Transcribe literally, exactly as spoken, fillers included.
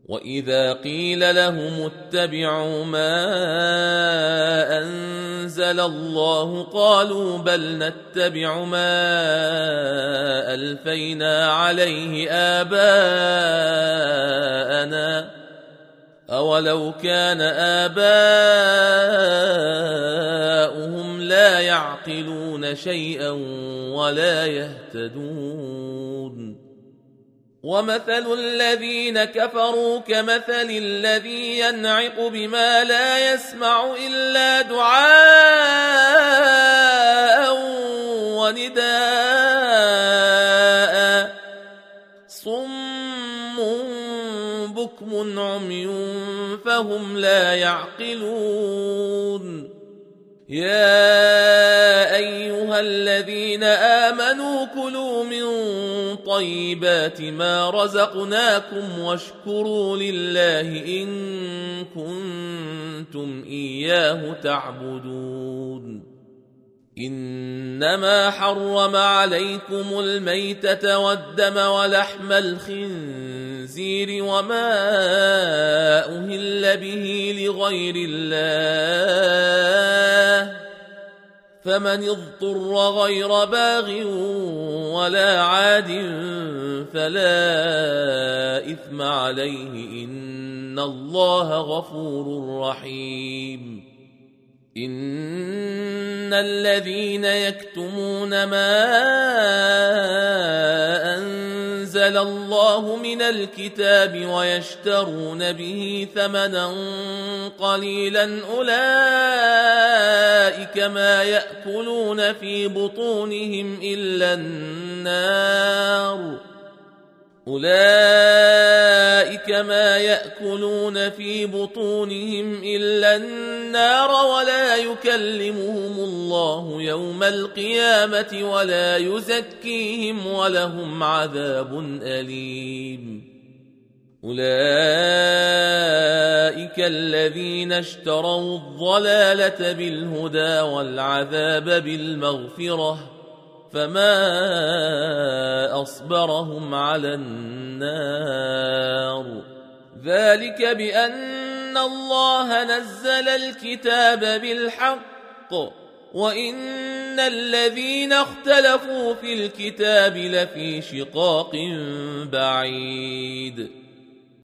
وإذا قيل لهم اتبعوا ما أنزل الله قالوا بل نتبع ما ألفينا عليه آباءنا أولو كان آباؤهم لا يعقلون شيئا ولا يهتدون ومثل الذين كفروا كمثل الذي ينعق بما لا يسمع إلا دعاء ونداء صم بكم عمي فهم لا يعقلون يا أيها الذين آمنوا كلوا من طيبات ما رزقناكم واشكروا لله إن كنتم إياه تعبدون إنما حرم عليكم الميتة والدم ولحم الخنزير وما أهل به لغير الله فمن اضطر غير باغ ولا عاد فلا إثم عليه إن الله غفور رحيم إن الذين يكتمون ما أنزل الله من الكتاب ويشترون به ثمنا قليلا أولئك ما يأكلون في بطونهم إلا النار أولئك ما يأكلون في بطونهم إلا النار ولا يكلمهم الله يوم القيامة ولا يزكيهم ولهم عذاب أليم أولئك الذين اشتروا الضلالة بالهدى والعذاب بالمغفرة فما أصبرهم على النار ذلك بأن الله نزل الكتاب بالحق وإن الذين اختلفوا في الكتاب لفي شقاق بعيد